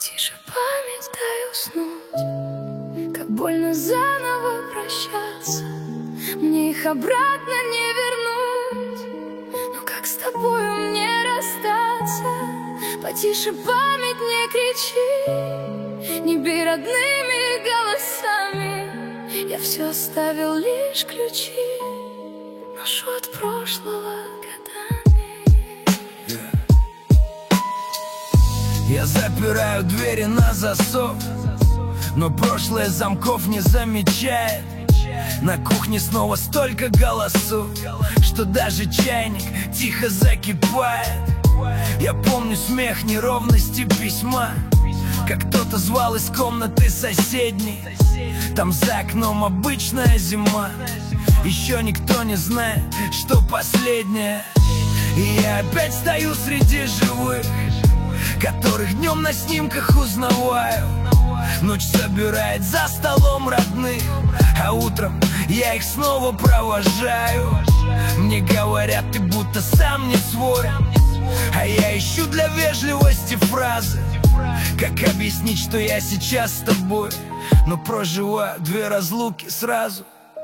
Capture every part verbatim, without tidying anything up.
Потише память, дай уснуть. Как больно заново прощаться, мне их обратно не вернуть. Но как с тобою мне расстаться? Потише память, не кричи, не бей родными голосами. Я все оставил, лишь ключи, ношу от прошлого годами. yeah. Я запираю двери на засов, но прошлое замков не замечает. На кухне снова столько голосов, что даже чайник тихо закипает. Я помню смех, неровности письма, как кто-то звал из комнаты соседней. Там за окном обычная зима, еще никто не знает, что последнее. И я опять стою среди живых, которых днем на снимках узнаваю. Ночь собирает за столом родных, а утром я их снова провожаю. Мне говорят, ты будто сам не свой, а я ищу для вежливости фразы, как объяснить, что я сейчас с тобой, но проживаю две разлуки сразу.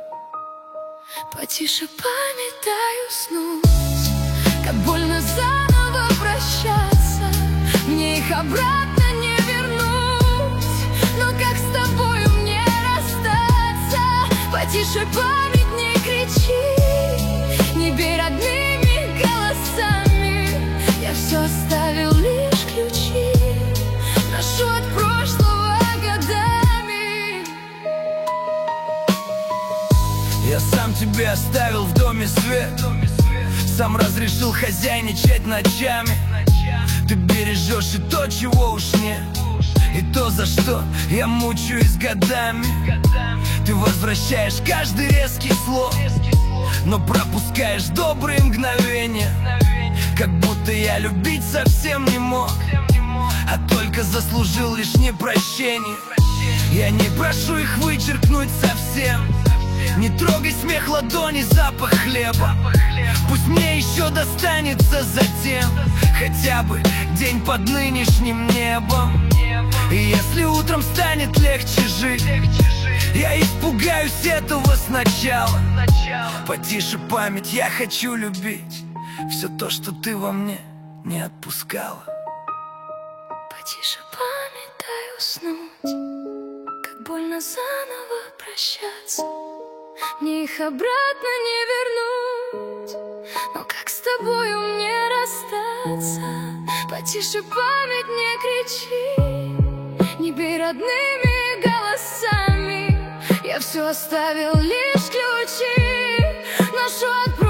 Потише память, дай уснуть. Как больно заново прощаться, мне их обратно не вернуть. Но как с тобою мне расстаться? Потише память, не кричи, не бей родными голосами. Я все оставил, лишь ключи, ношу от прошлого годами. Я сам тебе оставил в доме свет, сам разрешил хозяйничать ночами. Ты бережешь и то, чего уж нет, и то, за что я мучаюсь годами. Ты возвращаешь каждый резкий слог, но пропускаешь добрые мгновения, как будто я любить совсем не мог, а только заслужил лишь непрощение. Я не прошу их вычеркнуть совсем, не трогай смех ладони, запах хлеба. Пусть мне еще достанется затем хотя бы день под нынешним небом. И если утром станет легче жить, я испугаюсь этого сначала. Потише память, я хочу любить все то, что ты во мне не отпускала. Потише память, дай уснуть. Как больно заново прощаться, мне их обратно не вернуть. Но как с тобою мне расстаться? Потише память, не кричи, не бей родными голосами. Я все оставил, лишь ключи, ношу от